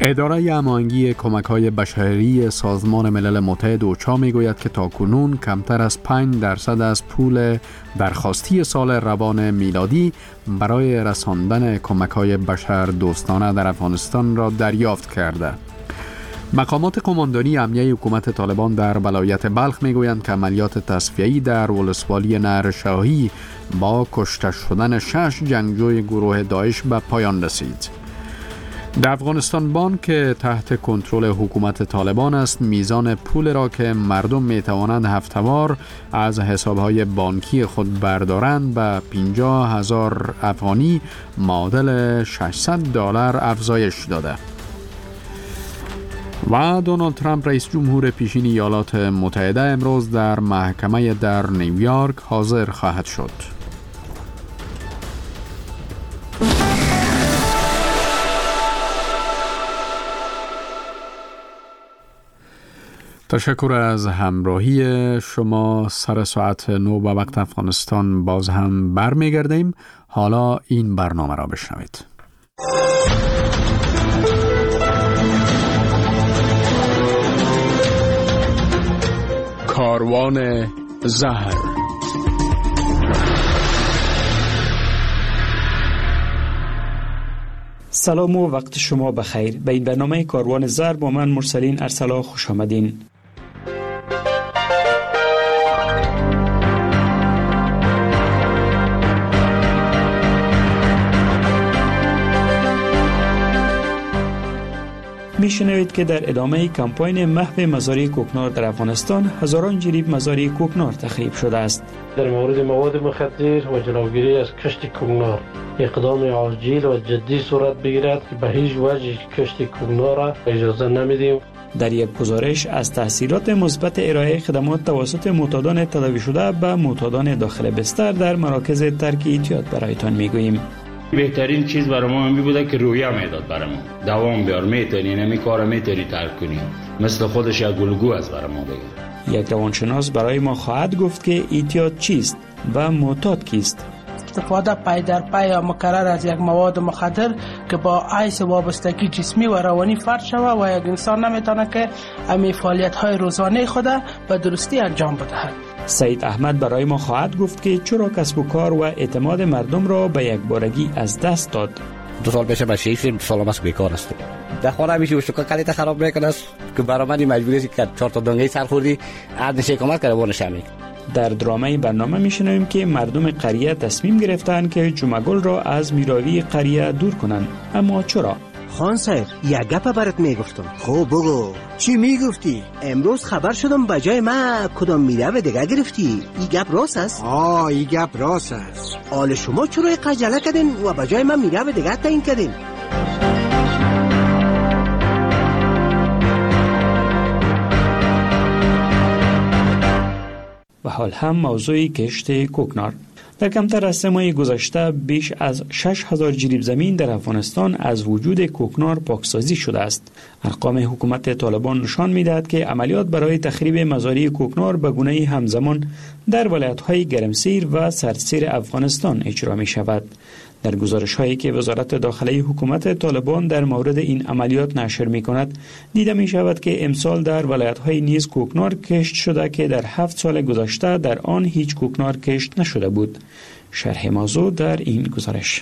اداره هماهنگی کمک‌های بشری سازمان ملل متحد اوچا میگوید که تاکنون کمتر از 5% از پول درخواستی سال روان میلادی برای رساندن کمک‌های بشر دوستانه در افغانستان را دریافت کرده. مقامات قماندانی امنیه حکومت طالبان در ولایت بلخ میگویند که عملیات تصفیه‌ای در ولسوالی نهرشاهی با کشته شدن 6 جنگجوی گروه داعش به پایان رسید. در افغانستان بانک که تحت کنترل حکومت طالبان است، میزان پول را که مردم میتوانند هفته‌وار از حسابهای بانکی خود بردارند به 50,000 افغانی معادل $600 افزایش داده. و دونالد ترامپ رئیس جمهور پیشین ایالات متحده امروز در محکمه در نیویورک حاضر خواهد شد. تشکر از همراهی شما. سر ساعت 9 به وقت افغانستان باز هم برمیگردیم. حالا این برنامه را بشنوید. کاروان زهر. سلام و وقت شما بخیر. به این برنامه کاروان زهر با من مرسلین ارسلا خوش آمدین. میشنوید که در ادامه کمپاین محو مزارع کوکنار در افغانستان هزاران جریب مزارع کوکنار تخریب شده است. در مورد مواد مخدر و جلوگیری از کشت کوکنار اقدام عاجل و جدی صورت بگیرد که به هیچ وجه کشت کوکنار را اجازه نمیدیم. در یک گزارش از تاثیرات مثبت ارائه خدمات توسط معتادان تداوی شده به معتادان داخل بستر در مراکز ترک اعتیاد برایتان میگوییم. بهترین چیز برای ما همین بوده که رویه میداد برای ما. دوام بیار، میتونی نمی کار میتونی ترک کنی. مثل خودش یک گلگو از برای ما بگیر. یک روانشناس برای ما خواهد گفت که اعتیاد چیست و معتاد کیست. استفاده پای در پای یا مکرر از یک مواد مخدر که با عیس وابستگی جسمی و روانی فرد شود و یک انسان نمیتونه که امی فعالیت‌های روزانه خود به درستی انجام بدهد. سید احمد برای ما خواهد گفت که چرا کسب و کار و اعتماد مردم را به یک بارگی از دست داد. 2 سال پیش به 6 سال است بیکار است. در خانه میشه وشو کلیت خراب میکنه که برای من مجبوری است که 4 تا دنگه سرخوردی عرض کمک کرده ونشمی. در درامه برنامه میشنویم که مردم قریه تصمیم گرفتند که جمعگل را از میراوی قریه دور کنند. اما چرا؟ خان صاحب یک گپ برات میگفتم. خب بگو. چی میگفتی؟ امروز خبر شدم بجای ما کدام میراو دیگه گرفتی. این گپ راست است؟ این گپ راست است. حال شما چرا عجله کردین و بجای ما میراو دیگه تعیین کردین؟ و حال هم موضوع کشت کوکنار. در کمتر از 3 ماه گذشته بیش از 6,000 جریب زمین در افغانستان از وجود کوکنار پاکسازی شده است. ارقام حکومت طالبان نشان می‌دهد که عملیات برای تخریب مزارع کوکنار به گونه‌ای همزمان در ولایت‌های گرمسیر و سردسیر افغانستان اجرا می‌شود. در گزارش‌هایی که وزارت داخلی حکومت طالبان در مورد این عملیات نشر می‌کند، دیده می‌شود که امسال در ولایت‌های نیز کوکنار کشت شده که در 7 سال گذشته در آن هیچ کوکنار کشت نشده بود. شرح موضوع در این گزارش.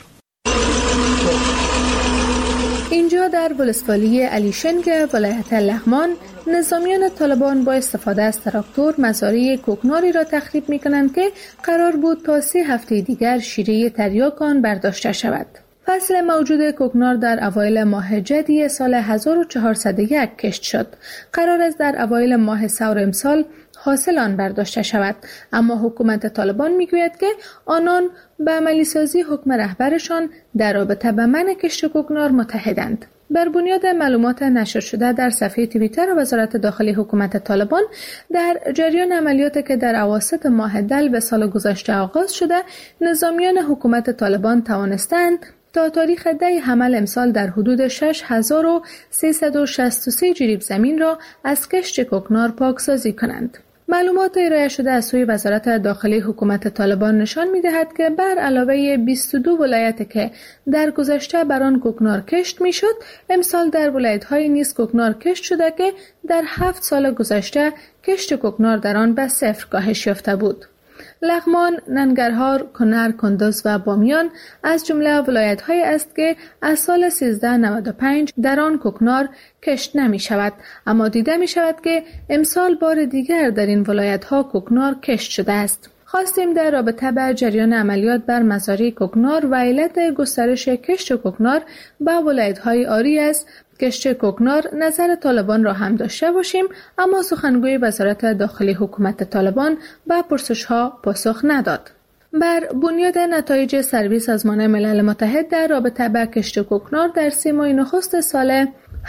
اینجا در ولسوالی علیشنگ ولایت لغمان نظامیان طالبان با استفاده از تراکتور مزارع کوکناری را تخریب می‌کنند که قرار بود تا 3 هفته دیگر شیره تریاک آن برداشته شود. فصل موجود کوکنار در اوایل ماه جدی سال 1401 کشت شد. قرار است در اوایل ماه ثور امسال حاصل آن برداشته شود، اما حکومت طالبان میگوید که آنان به عملی سازی حکم رهبرشان در رابطه به منع کشت کوکنار متحدند. بر بنیاد معلومات نشر شده در صفحه توییتر وزارت داخلی حکومت طالبان، در جریان عملیاتی که در اواسط ماه دلو سال گذشته آغاز شده، نظامیان حکومت طالبان توانستند تا تاریخ 10 حمل امسال در حدود 6363 جریب زمین را از کشت کوکنار پاکسازی کنند. معلومات ارائه شده از سوی وزارت داخلی حکومت طالبان نشان می‌دهد که بر علاوه 22 ولایت که در گذشته بر آن کوکنار کشت می‌شد، امسال در ولایت‌های نیز کوکنار کشت شده که در 7 سال گذشته کشت کوکنار در آن به صفر کاهش یافته بود. لغمان، ننگرهار، کنر، کندوز و بامیان از جمله ولایت‌هایی است که از سال 1395 در آن کوکنار کشت نمی شود، اما دیده می شود که امسال بار دیگر در این ولایت‌ها کوکنار کشت شده است. خواستیم در رابطه با جریان عملیات بر مزارع کوکنار و علت گسترش کشت کوکنار به ولایت‌های آری است کشت کوکنار نظر طالبان را هم داشته باشیم، اما سخنگوی وزارت داخلی حکومت طالبان به پرسش‌ها پاسخ نداد. بر بنیاد نتایج سروی سازمان ملل متحد در رابطه با کشت کوکنار در 3 ماه نخست سال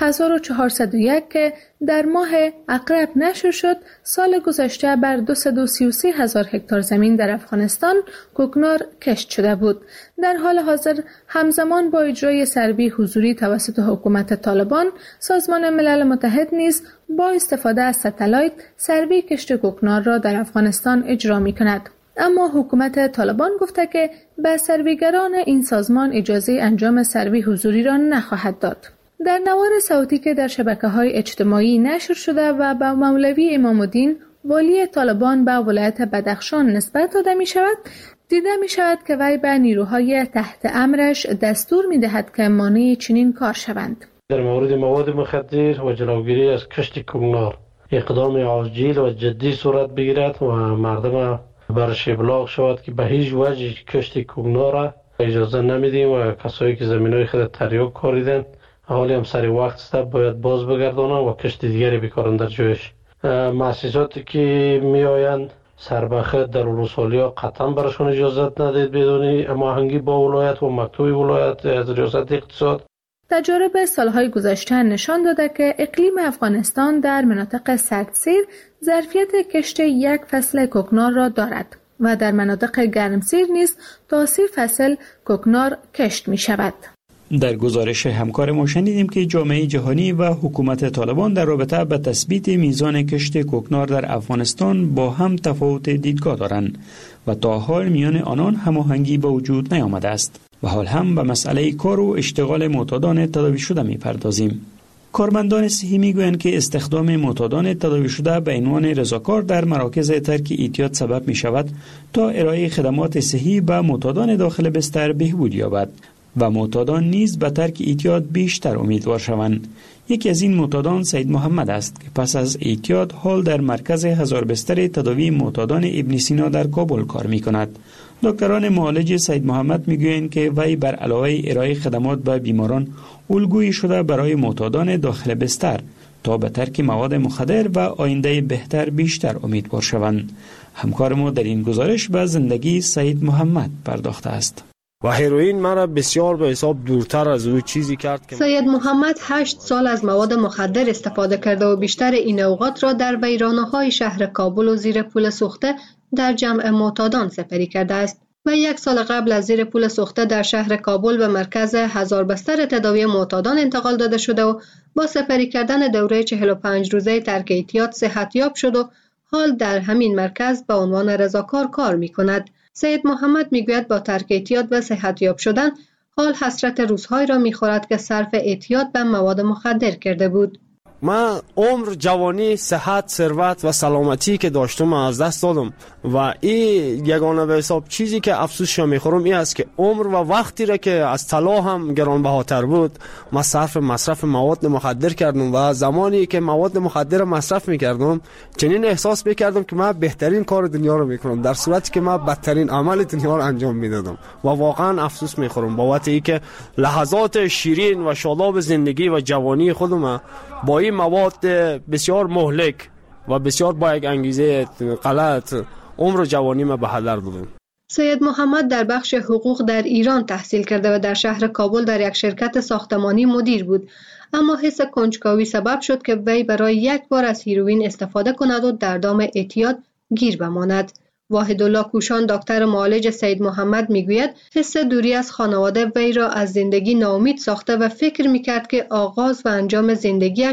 1401 که در ماه عقرب نشر شد، سال گذشته بر 233,000 هکتار زمین در افغانستان کوکنار کشت شده بود. در حال حاضر همزمان با اجرای سروی حضوری توسط حکومت طالبان، سازمان ملل متحد نیز با استفاده از ستلایت سروی کشت کوکنار را در افغانستان اجرا می کند. اما حکومت طالبان گفته که به سرویگران این سازمان اجازه انجام سروی حضوری را نخواهد داد. در نوار صوتی که در شبکه‌های اجتماعی نشر شده و با مولوی امام الدین والی طالبان به ولایت بدخشان نسبت داده می شود، دیده می شود که وی به نیروهای تحت امرش دستور می دهد که مانع چنین کار شوند. در مورد مواد مخدر و جلوگیری از کشت کوکنار اقدام عاجل و جدی صورت بگیرد و مردم برش ابلاغ شود که به هیچ وجه کشت کوکنار را اجازه نمیدیم و کسایی که زمینای خود تریاک کاریدن حالی هم سری وقت است باید باز بگردانند و کشت دیگری بکارند در جایش. مؤسساتی که می آیند سربخت در ولسوالی ها قطعا برشان اجازت ندید بدون هماهنگی با ولایت و مکتوب ولایت از ریاست اقتصاد. تجارب سالهای گذشته نشان داده که اقلیم افغانستان در مناطق سردسیر ظرفیت کشت یک فصل کوکنار را دارد و در مناطق گرمسیر نیز تا 30 فصل کوکنار کشت می شود. در گزارش همکار ما شنیدیم که جامعه جهانی و حکومت طالبان در رابطه به تثبیت میزان کشت کوکنار در افغانستان با هم تفاوت دیدگاه دارند و تا حال میان آنان هماهنگی به وجود نیامده است و حال هم به مسئله کار و اشتغال معتادان تداوی شده میپردازیم. کارمندان صحی میگویند که استخدام معتادان تداوی شده به عنوان رضاکار در مراکز ترک اعتیاد سبب می شود تا ارائه خدمات صحی به معتادان داخل بستر بهبود یابد و معتادان نیز به ترک اعتیاد بیشتر امیدوار شوند. یکی از این معتادان سید محمد است که پس از اعتیاد حال در مرکز 1000 بستر تداوی معتادان ابن سینا در کابل کار می کند. دکتران معالج سید محمد می گویند که وی بر علاوه ارائه خدمات به بیماران الگویی شده برای معتادان داخل بستر تا به ترک مواد مخدر و آینده بهتر بیشتر امیدوار شوند. همکار ما در این گزارش به زندگی سید محمد پرداخته است. و هیروئین مرا بسیار به حساب دورتر از او چیزی کرد که سید محمد 8 سال از مواد مخدر استفاده کرده و بیشتر این اوقات را در ویرانه‌های شهر کابل و زیر پل سوخته در جمع معتادان سپری کرده است و 1 سال قبل از زیر پل سوخته در شهر کابل به مرکز 1000 بستر تداوی معتادان انتقال داده شده و با سپری کردن دوره 45 روزه ترک اعتیاد صحتیاب شد و حال در همین مرکز به عنوان رضاکار کار می‌کند. سید محمد میگوید با ترک اعتیاد و صحتیاب شدن حال حسرت روزهایی را میخورد که صرف اعتیاد به مواد مخدر کرده بود. من عمر، جوانی، صحت، ثروت و سلامتی که داشتم از دست دادم و این یگانه به حساب چیزی که افسوسش میخورم این است که عمر و وقتی را که از طلا هم گرانبهاتر بود من صرف مصرف مواد مخدر کردم و زمانی که مواد مخدر مصرف میکردم چنین احساس میکردم که من بهترین کار دنیا رو میکنم در صورتی که من بدترین عمل دنیا رو انجام میدادم و واقعا افسوس میخورم بابت اینکه لحظات شیرین و شاداب زندگی و جوانی خودم با این مواد بسیار مهلک و بسیار با یک انگیزه غلط عمر و جوانی ما به هدر دادم. سید محمد در بخش حقوق در ایران تحصیل کرده و در شهر کابل در یک شرکت ساختمانی مدیر بود، اما حس کنجکاوی سبب شد که وی برای 1 بار از هیروئین استفاده کند و در دام اعتیاد گیر بماند. واحدالله کوشان دکتر معالج سید محمد میگوید حس دوری از خانواده وی را از زندگی ناامید ساخته و فکر میکرد که آغاز و انجام زندگیش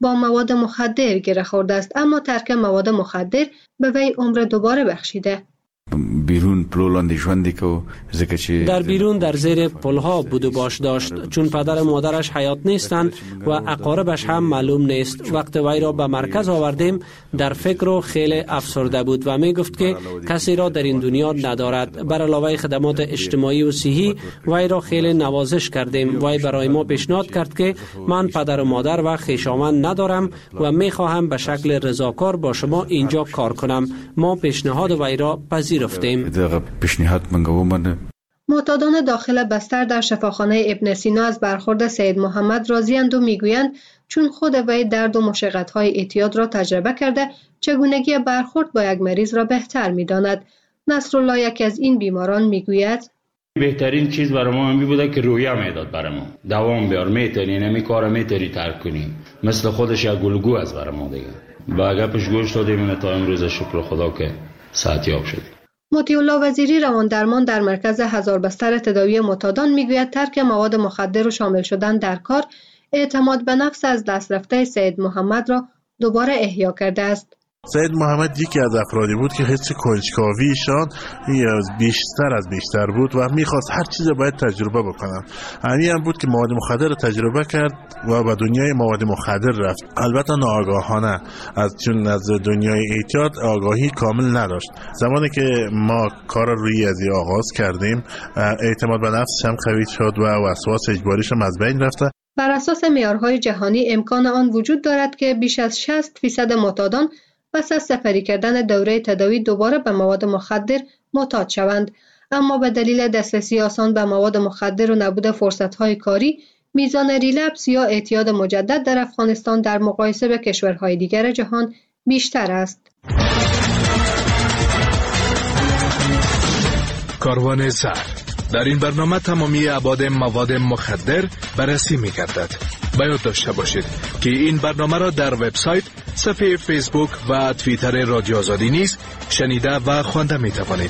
با مواد مخدر گره خورده است، اما ترک مواد مخدر به وی عمر دوباره بخشیده. بیرون پلولاندی ژوند کو زکه چې در بیرون در زیر پلها بود و باش داشت، چون پدر و مادرش حیات نیستند و اقاربش هم معلوم نیست. وقتی وی را به مرکز آوردیم در فکر و خیلی افسرده بود و می گفت که کسی را در این دنیا ندارد. بر علاوه خدمات اجتماعی و صحی وی را خیلی نوازش کردیم. وی برای ما پیشنهاد کرد که من پدر و مادر و خویشاوند ندارم و می خواهم به شکل رضاکار با شما اینجا کار کنم. ما پیشنهاد وی را پذیرفتیم. معتادان داخل بستر در شفاخانه ابن سینا از برخورد سید محمد راضی‌اند و میگویند چون خود وی درد و مشقت‌های اعتیاد را تجربه کرده چگونگی برخورد با یک مریض را بهتر می‌داند. نصرالله یکی از این بیماران میگوید بهترین چیز برای ما همین بوده که رویه میداد برای ما. دوام بیار، میتونی نمی کار میتونی ترک کنی. مثل خودش یک گلگو از برای ما دیگه. با گپش گوش دادیم تا امروز شکر خدا که صحتیاب شد. مطیع الله وزیری رواندرمان در مرکز 1000 بستر تداوی معتادان میگوید ترک مواد مخدر و شامل شدن در کار اعتماد به نفس از دست رفته سید محمد را دوباره احیا کرده است. سید محمد یکی از افرادی بود که حس کنجکاویشان بیشتر بود و میخواست هر چیز باید تجربه بکنن. یعنی هم بود که مواد مخدر رو تجربه کرد و به دنیای مواد مخدر رفت. البته ناآگاهانه، چون از دنیای اعتیاد آگاهی کامل نداشت. زمانی که ما کار روی ازی آغاز کردیم اعتماد به نفسش هم قوی شد و وسواس اجباریش هم از بین رفته. بر اساس معیارهای جهانی امکان آن وجود دارد که بیش از 60% معتادان پس از سپری کردن دوره تداوی دوباره به مواد مخدر معتاد شوند، اما به دلیل دسترسی آسان به مواد مخدر و نبود فرصت‌های کاری میزان ریلپس یا اعتیاد مجدد در افغانستان در مقایسه به کشورهای دیگر جهان بیشتر است. کاروان زهر در این برنامه تمامی ابعاد مواد مخدر بررسی می‌گردد. باید داشته باشید که این برنامه را در وبسایت، صفحه فیسبوک و توییتر رادیو آزادی نیز شنیده و خوانده می‌توانید.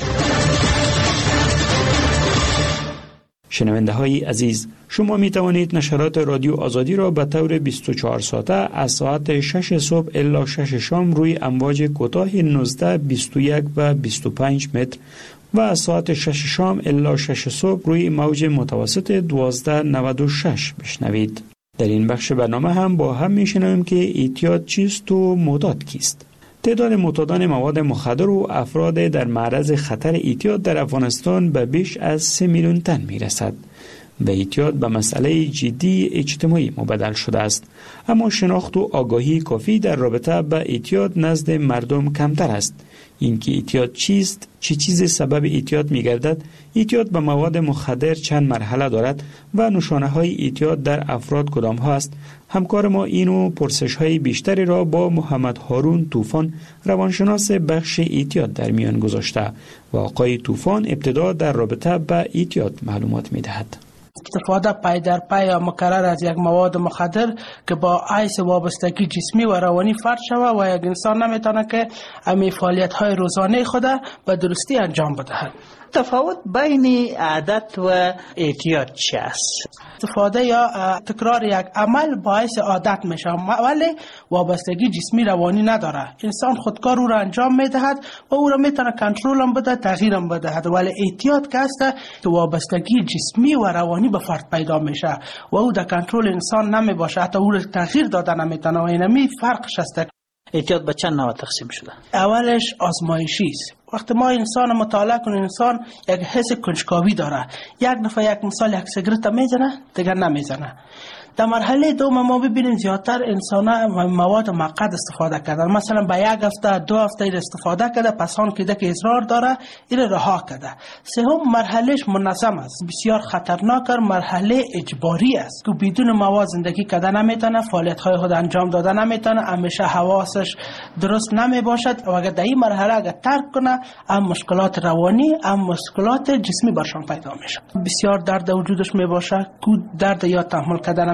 شنونده های عزیز، شما می توانید نشرات رادیو آزادی را به طور 24 ساعته از ساعت 6 صبح الی 6 شام روی امواج کوتاه 19، 21 و 25 متر و از ساعت 6 شام الی 6 صبح روی موج متوسط 1296 بشنوید. در این بخش برنامه هم با هم میشنویم که اعتیاد چیست و معتاد کیست. تعداد معتادان مواد مخدر و افراد در معرض خطر اعتیاد در افغانستان به بیش از 3 میلیون تن میرسد و اعتیاد به مسئله جدی اجتماعی مبدل شده است. اما شناخت و آگاهی کافی در رابطه با اعتیاد نزد مردم کمتر است. اینکه اعتیاد چیست، چه چیزی سبب اعتیاد می‌گردد، اعتیاد به مواد مخدر چند مرحله دارد و نشانه‌های اعتیاد در افراد کدام ها است. همکار ما این و پرسش‌های بیشتری را با محمد هارون طوفان روانشناس بخش اعتیاد در میان گذاشته و آقای طوفان ابتدا در رابطه با اعتیاد معلومات می‌دهد. استفاده پای در پای یا مکرر از یک مواد مخدر که با عیس وابستگی جسمی و روانی فرد شود و یک انسان نمیتونه که امی فعالیت‌های روزانه خود به درستی انجام بدهد. تفاوت بین عادت و اعتیاد چی است؟ استفاده یا تکرار یک عمل باعث عادت میشه ولی وابستگی جسمی روانی نداره. انسان خودکار او را انجام میدهد و او را میتونه کنترل هم بده، تغییر هم بدهد. ولی اعتیاد که است که وابستگی جسمی و روانی به فرد پیدا میشه و او در کنترل انسان نمیباشه، حتی او را تغییر داده نمیتونه و اینمی فرقش است. اعتیاد به چند نوع تقسیم شده؟ اولش آزمایشی است. وقتی ما انسان مطالعه کنیم، انسان یک حس کنجکاوی داره. یک دفعه یک مثال یک سیگرت میزنه، دیگر نمیزنه. در مرحله دوم ما ببینیم زیادتر انسان مواد مقعد استفاده کردن. مثلا به یک هفته 2 هفته استفاده کرده، پس آن که اصرار داره این رها کرده. سوم مرحلهش منظم است. بسیار خطرناک مرحله اجباری است که بدون مواد زندگی کردن نمیتونه، فعالیت‌های خود انجام دادن نمیتونه، همیشه حواسش درست نمیباشد و اگر در این مرحله اگر ترک کنه هم مشکلات روانی هم مشکلات جسمی برشان پیدا میشه. بسیار درد وجودش میباشه، درد یا تحمل کردن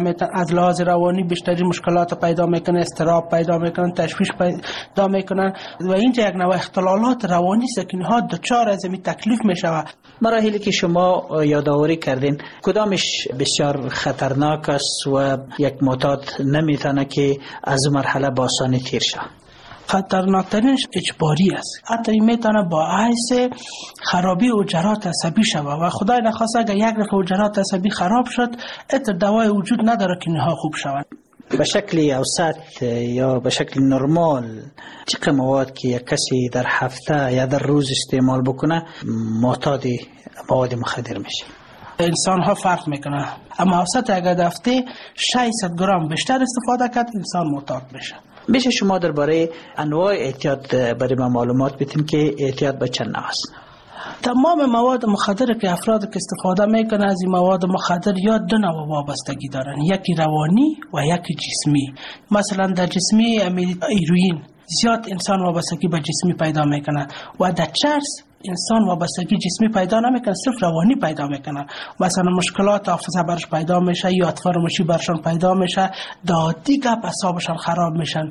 میکنه، از لحاظ روانی بیشتری مشکلات پیدا میکنه، استراب پیدا میکنن، تشویش پیدا میکنن و اینجا یک نوع اختلالات روانی است که اینها دچار از این تکلیف میشوه. مراحلی که شما یادآوری کردین کدامش بسیار خطرناک است و یک معتاد نمیتونه که از مرحله با آسانی تیر شه؟ خطرناکترینش اجباری است. حتی این میتونه باعث خرابی حجرات عصبی شود و خدای نخواست اگر یک دفعه حجرات عصبی خراب شد اتر دوای وجود نداره که اینها خوب شوند. به شکل اوسط یا به شکل نرمال چقدر مواد که یک کسی در هفته یا در روز استعمال بکنه معتاد مواد مخدر میشه؟ انسان ها فرق میکنه، اما اوسط اگر در هفته 600 گرم بیشتر استفاده کرد انسان معتاد میشه. میشه شما درباره انواع اعتیاد برای ما معلومات بدین که اعتیاد به چند نوع است؟ تمام مواد مخدر که افراد که استفاده میکنه از این مواد مخدر یا دو نوع وابستگی دارن، یکی روانی و یکی جسمی. مثلا در جسمی هیروئین زیاد انسان وابستگی به جسمی پیدا میکنه و در چرس انسان وابستگی جسمی پیدا نمیکنه، صرف روانی پیدا میکنه. مثلا مشکلات حافظه برش پیدا میشه، یاد فراموشی برشان پیدا میشه، دیگه اعصابشان خراب میشن.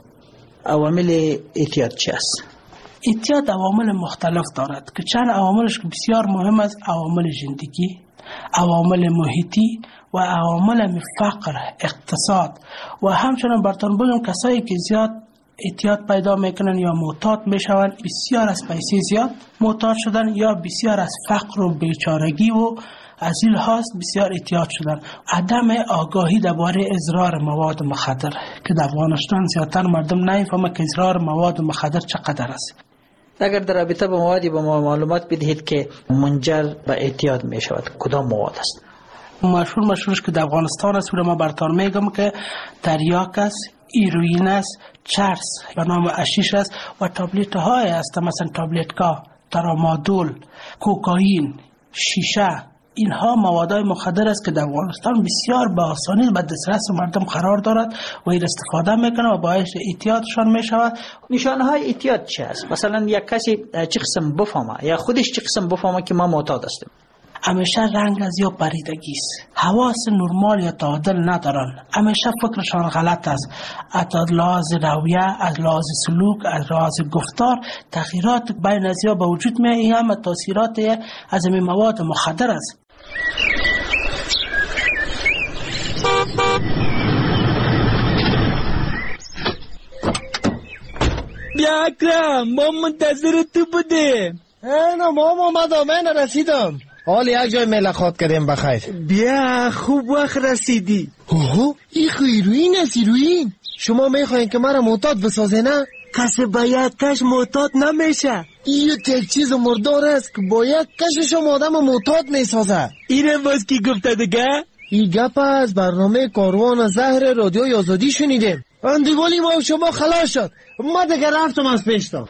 عوامل اعتیاد چی است؟ اعتیاد عوامل مختلف دارد که چند عواملش بسیار مهم است: عوامل زندگی، عوامل محیطی و عوامل فقر، اقتصاد. و همچنین براتون بگم کسایی که زیاد اعتیاد پیدا میکنن یا معتاد میشون بسیار از پیسه زیاد معتاد شدن یا بسیار از فقر و بیچارگی و از این هاست بسیار اعتیاد شدن. عدم آگاهی درباره اضرار مواد مخدر که در افغانستان زیادتر مردم نمیفهمند که اضرار مواد مخدر چقدر است. اگر در رابطه با موادی با ما معلومات بدهید که منجر به اعتیاد می شود، کدام مواد است؟ مشهورش که در افغانستان است و ما براتون میگم که تریاک است، هیروئین است، چرس به نام حشیش است و تابلت های است، مثلا تابلتکا، ترامادول، کوکائین، شیشه. اینها موادهای مخدر است که در افغانستان بسیار به آسانی به دسترس مردم قرار دارد و این استفاده میکنه و باعث اعتیادشان میشود. نشانه های اعتیاد چه است؟ مثلا یک کسی چه قسم بفهمه یا خودش چه قسم بفهمه که ما معتاد هستیم؟ همیشه رنگ از یا پریدگی است، حواس نرمال یا تعادل ندارن، همیشه فکرشان غلط است، از لحاظ رویه، از لحاظ سلوک، از لحاظ گفتار تغییرات بین از یا به وجود میاد. این هم تاثیرات از این مواد مخدر است. بیا اکرم، ما منتظر تو بودیم. نه مام اومدم، من رسیدم. حال یک جای ملاقات کردیم بخیر. بیا خوب وقت رسیدی. اوه این هیروئین است. هیروئین شما میخواین که مرا معتاد بسازه نه؟ کسی با یک کش معتاد نمیشه. این یک چیز مردار است که با یک کشش آدم معتاد میسازه. اینه باز کی گفته دیگه؟ این گپ از برنامه کاروان زهر رادیوی آزادی شنیدیم. اندیوالی ما شما خلاص شد، ما دیگه رفتم از پیشتا.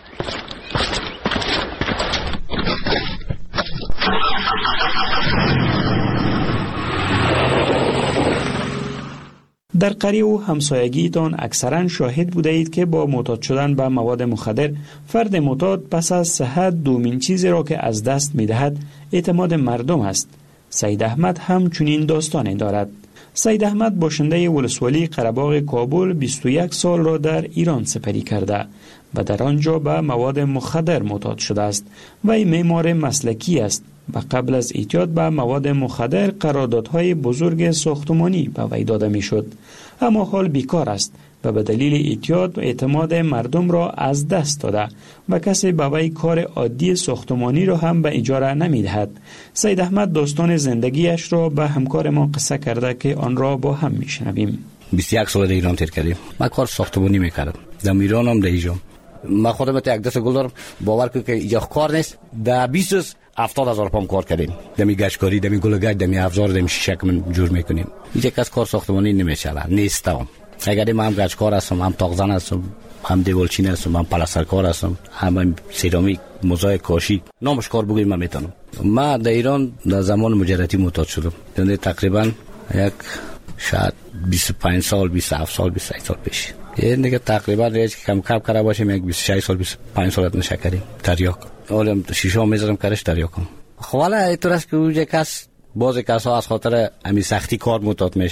در قریه و همسایگیتان اکثرا شاهد بوده اید که با معتاد شدن به مواد مخدر فرد معتاد پس از صحت دومین چیزی را که از دست می‌دهد اعتماد مردم است. سید احمد هم چنین داستانی دارد. سید احمد باشنده ولسوالی قره‌باغ کابل 21 سال را در ایران سپری کرده و در آنجا به مواد مخدر معتاد شده است. وی معمار مسلکی است و قبل از اعتیاد به مواد مخدر قراردادهای بزرگ ساختمانی به وی داده میشد، اما حال بیکار است و به دلیل اعتیاد اعتماد مردم را از دست داده و کسی به وی کار عادی ساختمانی را هم به اجاره نمیدهد. سید احمد داستان زندگیش را به همکار ما قصه کرده که آن را با هم میشنویم. 21 سال در ایران تیر کردیم. من کار ساختمانی میکردم در ایران هم در اینجا. من خودم یک دست گل دارم، باور کنید که اینجا کار نیست. در 70,000 پام کار کردیم، دمی گشتکاری، دمی گلگشت، دمی افزار، دمی شیشه که من جور میکنیم. اینجا کس کار ساختمانی نمیشه، نیستم. اگر من هم گشتکار هستم، هم تاقزن هستم، هم دیوالچین هستم، هم پلاسترکار هستم، هم سرامیک، موزاییک، کاشی، نامش کار بگویم من میتونم. من در ایران در زمان مجردی معتاد شدم. یعنی تقریبا یک شاید 25 سال، 27 سال، 28 سال پیش. این دیگه تقریبا ریج کم کم کرده باشیم یک 26 سال 25 سال نشه کردیم تریاک. اولم شیشه میذارم کارش تریاکم. خب حالا اینطور است که اونجا کس بعضی کسا از خاطر همین سختی کار معتاد میشه،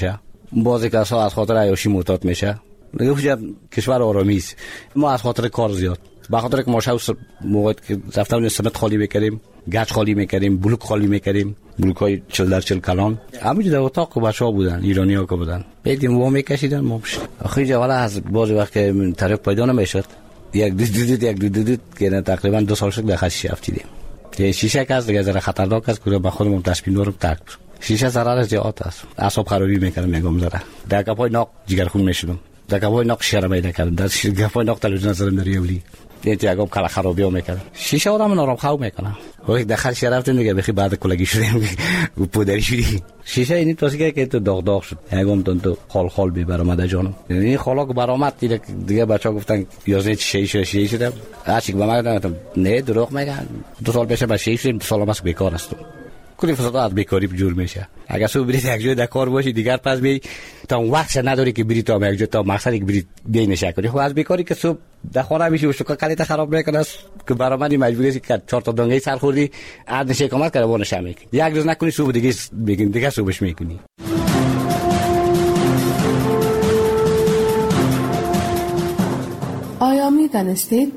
بعضی کسا از خاطر عیاشی معتاد میشه. میگه کشور آرامی است. ما از خاطر کار زیاد، به خاطر که ما شاوس موقعی که رفتم سمت خالی میکردیم، گچ خالی میکردیم، بلوک خالی میکردیم، بلوکای 40 در 40 کلان. همینجوری در اتاق بچه‌ها بودن، ایرانی‌ها که بودن. بعدیم وا میکشیدن ما بش. آخه جوالا از بعضی وقت که طریق پیدا نمیشد. یک دو که تقریبا 2 سال شد داخل شیشه افتیدیم. یه شیشه که از دیگه ذره خطرناک است که با خودمون تشبیه نورم ترک. شیشه ضرر زیاد است. اعصاب خرابی میکنه میگم ذره. در کپای ناق جگرخون میشدم. در کپای ناق شرم پیدا کردم. در کپای ناق تلویزیون نظرم دریولی. دیگه اگه کلا خرابی ها میکنه. شیشه آدم نرم خو میکنه. وقتی داخل شهر رفتیم دیگه بخی بعد کلگی شدیم. پودری شدیم. شیشه اینی توسیه که تو داغ شد. اگم تو خال بی برآمده جانم. یعنی خالا که برآمد دیگه بچه‌ها گفتن یازه شیشه شده. هرچی که به من گفتم نه دروغ میگن. 2 سال پیش با شیشه 2 سال ماست بیکار است. کلی فساد از بیکاری جور میشه. اگه تو برید یک جای در کار باشی دیگر پس بی تا وقت نداری که بری تا یک جای تا مقصدی که بری بی نشه کنی. خب از بیکاری که صبح در خانه میشی و شوکا کلیت خراب میکنه که برآمدی مجبوری هستی که 4 تا دنگه سر خوردی عاد نشه کمک کرده وانه شمی. یک روز نکنی صبح دیگه بگین دیگه صبحش میکنی. آیا میدانستید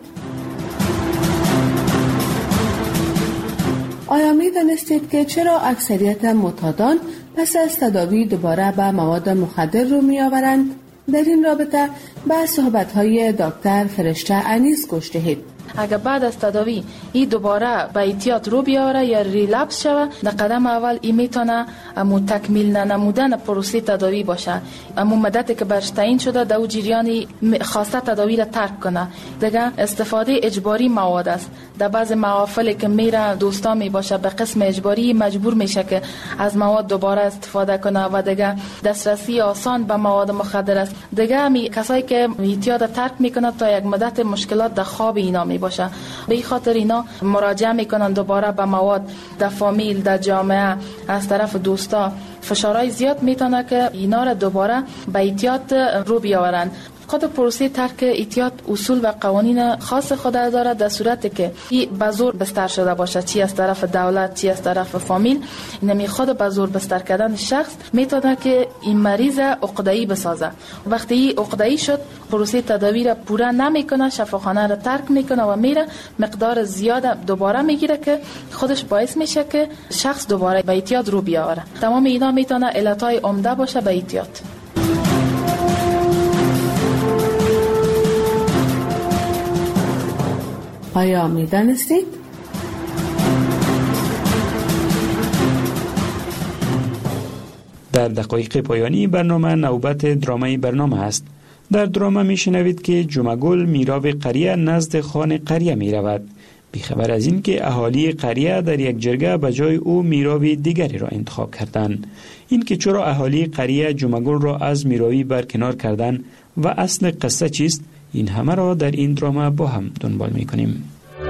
که چرا اکثریت معتادان پس از تداوی دوباره به مواد مخدر رو می آورند؟ در این رابطه به صحبت‌های دکتر فرشته انیس گوش دهید. اگر بعد از تداوی این دوباره به احتیاط رو بیاره یا ریلپس شوه، در قدم اول این میتونه تکمیل ننمودن پروسه تداوی باشه. اما مدتی که برش تعیین شده در جریان خواسته تداوی را ترک کنه. دیگه استفاده اجباری مواد است. در بعض محافلی که میره دوستا می باشه به قسم اجباری مجبور میشه که از مواد دوباره استفاده کنه و دیگه دسترسی آسان به مواد مخدر است. دیگه کسایی که احتیاط ترک میکنه تا یک مدت مشکلات در خواب اینا می باشه. به این خاطر اینا مراجعه میکنن دوباره به مواد. در فامیل، در جامعه، از طرف دوستا فشارهای زیاد میتونه که اینا را دوباره به احتیاط رو بیاورن. خود پروسه ترک احتیاط اصول و قوانین خاص خود داره، در صورتی که این به زور بستر شده باشه، چی از طرف دولت چی از طرف فامیل. اینمی خود به زور بستر کردن شخص میتونه که این مریض عقده‌ای بسازه. وقتی این عقده‌ای شد پروسه تداوی را پورا نمیکنه، شفاخانه را ترک میکنه و میره مقدار زیاد دوباره میگیره که خودش باعث میشه که شخص دوباره به احتیاط رو بیاوره. تمام اینا میتونه علتهای عمده باشه به احتیاط. آیا می‌دانستید؟ در دقایق پایانی برنامه نوبت درامای برنامه است. در درامه میشنوید که جمعگل میراب قریه نزد خان قریه میرود. بیخبر از این که اهالی قریه در یک جرگه به جای او میراب دیگری را انتخاب کردند. این که چرا اهالی قریه جمعگل را از میراوی برکنار کردند و اصل قصه چیست، این همه را در این درامه با هم دنبال میکنیم.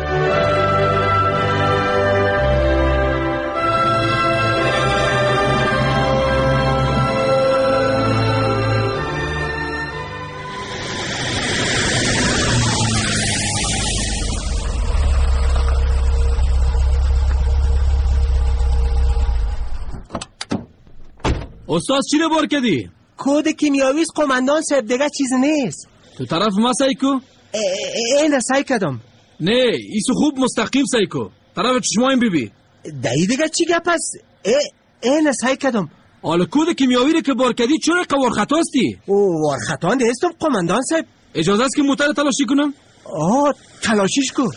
استاد چی رو بار کردی؟ کد کیمیاوی است قماندان صاحب، دیگه چیز نیست. تو طرف ما سایکو؟ اینه سعی کردم. نه ایسو خوب مستقیم سایکو، طرف چشمایم بیبی. دایی دیگه چی گپ است؟ اینه سعی کردم. حالا کد کیمیاوی رو که بار کردی چرا قوار خطاستی؟ وار خطا نیستم قماندان صاحب. اجازه است که موتر تلاشی کنم؟ تلاشیش کن.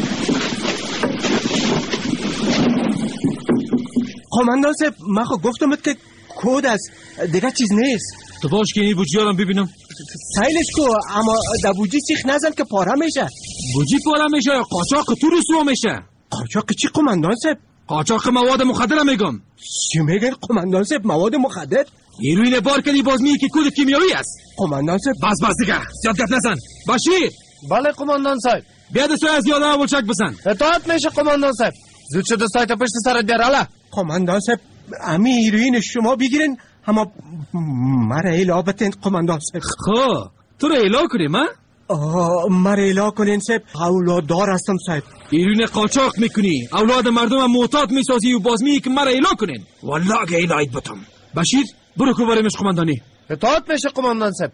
قماندان صاحب من خب گفتمت که کد است، دیگه چیز نیست. تو باش که این بوجیارم ببینم. سایلش کو، اما در بوجی سیخ نزن که پاره میشه. بوجی پاره میشه یا قاچاق تو رسوا میشه؟ قاچاق چی قماندان صاحب؟ قاچاق مواد مخدر میگم. چی میگن قماندان صاحب؟ مواد مخدر؟ نیروی بار کردی باز میگی که کد کیمیایی است. قماندان صاحب بس دیگه زیاد گپ نزن. باشی؟ بله قماندان صاحب. بیا دستای از یادم بلچک بزن. اطاعت میشه قماندان صاحب. زود شو دستای تا پشت سرت بیار. الا قماندان صاحب امی هیروین شما بگیرین، اما مرا ایلا بتین قماندان صاحب. خب تو رو ایلا کنیم ها؟ مرا ایلا کنین صاحب، اولاد دار هستم صاحب. هیروین قاچاق میکنی، اولاد مردم معتاد میسازی و باز میگی که مرا ایلا کنین. والله اگه ایلایت بتم. بشیر برو کو بریمش قماندانی. اطاعت میشه قماندان صاحب.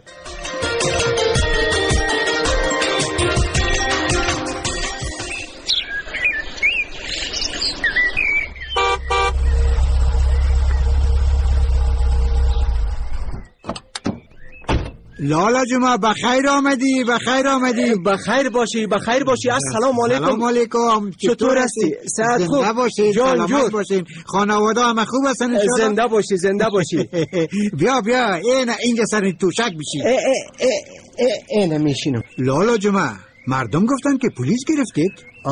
لالا جمعه بخیر آمدی. بخیر باشی. السلام علیکم. سلام علیکم. چطور هستی؟ صحت خوب؟ زنده باشی. سلامت باشین. خانواده همه خوب هستن ان شاء الله؟ زنده باشی. بیا اینجا سر توشک بشی. اینه میشینم. لالا جمعه مردم گفتن که پلیس گرفتید؟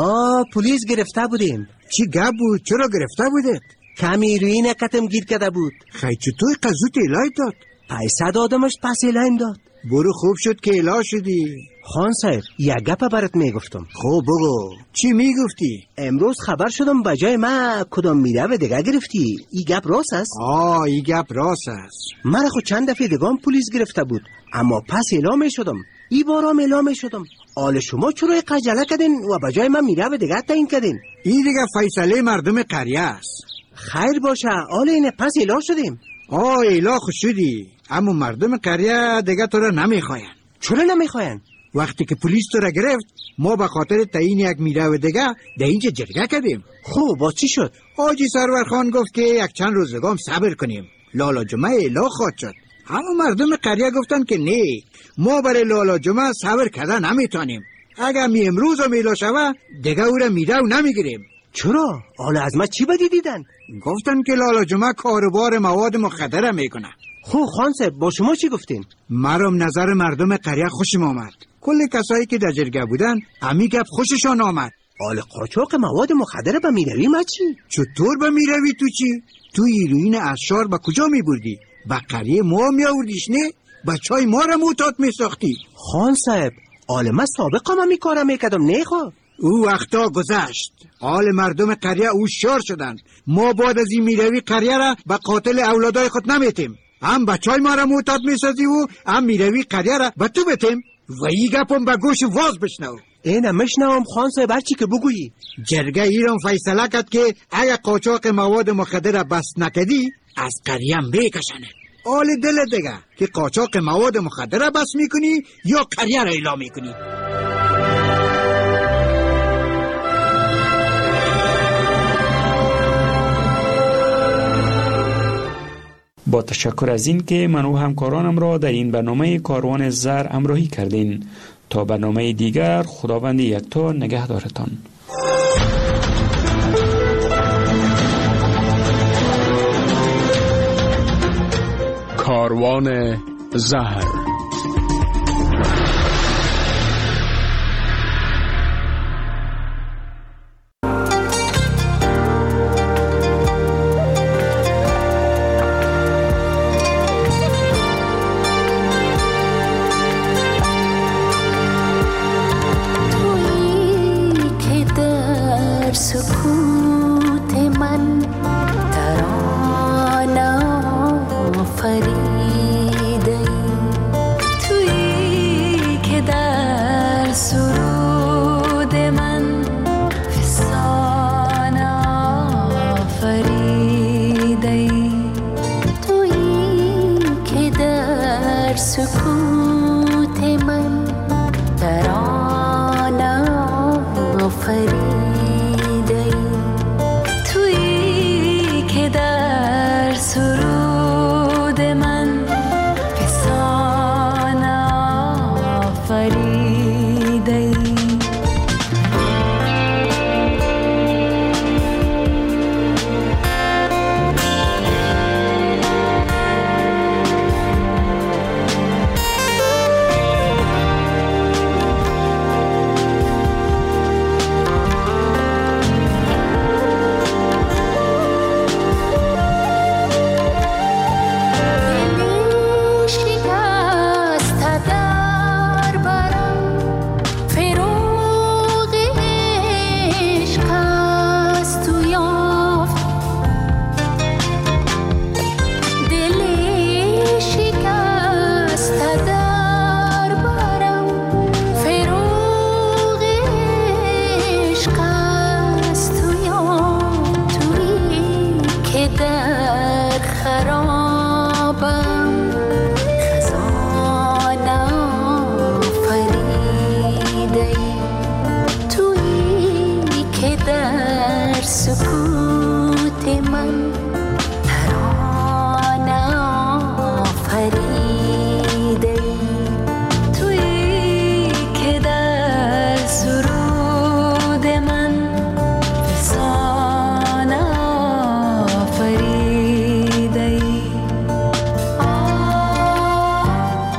پلیس گرفته بودیم. چی گپ بود؟ چرا گرفته بودید؟ کمی روی کتم گیر کرده بود. خیلی چطور قضوت الهی داد؟ پیسه دادمش پس الایم داد. برو خوب شد که اله شدی. خان صاحب یک گپ برات میگفتم. خب بگو. چی میگفتی؟ امروز خبر شدم بجای ما کدام میره دیگه گرفتی. این گپ راست است؟ این گپ راست است. مرا خود چند دفعه دیگه هم پلیس گرفته بود، اما پس اعلام شدم. این بارم اعلام شدم. آل شما چرا قجله کردین و بجای من میره دیگه تعیین کردین؟ این دیگه فیصله مردم قریه است. خیر باشه. آل اینه پس اعلام شدیم. اله خوش شدی، اما مردم قریه دیگه تو را نمیخواین. چرا نمیخواین؟ وقتی که پلیس تو را گرفت ما به خاطر تعیین یک میره و دیگه در اینجا جرگه کردیم. خب با چی شد؟ حاجی سرور خان گفت که یک چند روز دیگه صبر کنیم. لالا جمعه اله خواهد شد. اما مردم قریه گفتن که نه، ما برای لالا جمعه صبر کردن نمیتونیم. اگر می امروز هم اله شوه دیگه او را میره و نمیگیریم. چرا؟ حالا از ما چی بدی دیدن؟ گفتن که لالا جمعه کاروبار مواد مخدر میکنه. خب خان صاحب با شما چی گفتین؟ مرام نظر مردم قریه خوشم آمد. کل کسایی که در جرگه بودن امی گپ خوششان آمد. حال قاچاق مواد مخدر به میروی ما چی؟ چطور به میروی تو چی؟ تو هیروئین از شهر به کجا میبردی؟ به قریه ما میآوردیش نه؟ بچهای ما را معتاد میساختی. خان صاحب حال ما سابقا من میکارم میکردم نه خو؟ او وقتا گذشت. حال مردم قریه هوشیار شدند. ما بعد از این میروی قریه را به قاتل اولادای خود نمیتیم. هم بچهای ما را معتاد میسازی و هم میروی قریه را به تو بتیم. و این گپم به گوش واز بشنو. اینه مشنوم خان صاحب هرچی که بگویی. جرگه ایران فیصله کرد که اگر قاچاق مواد مخدر را بس نکدی از قریه بکشنه. حال دل دیگه که قاچاق مواد مخدر را بس میکنی یا قریه را اعلام میکنی. با تشکر از این که من و همکارانم را در این برنامه کاروان زر همراهی کردین. تا برنامه دیگر خداوند یکتا نگهدارتان. کاروان زر. سکوت من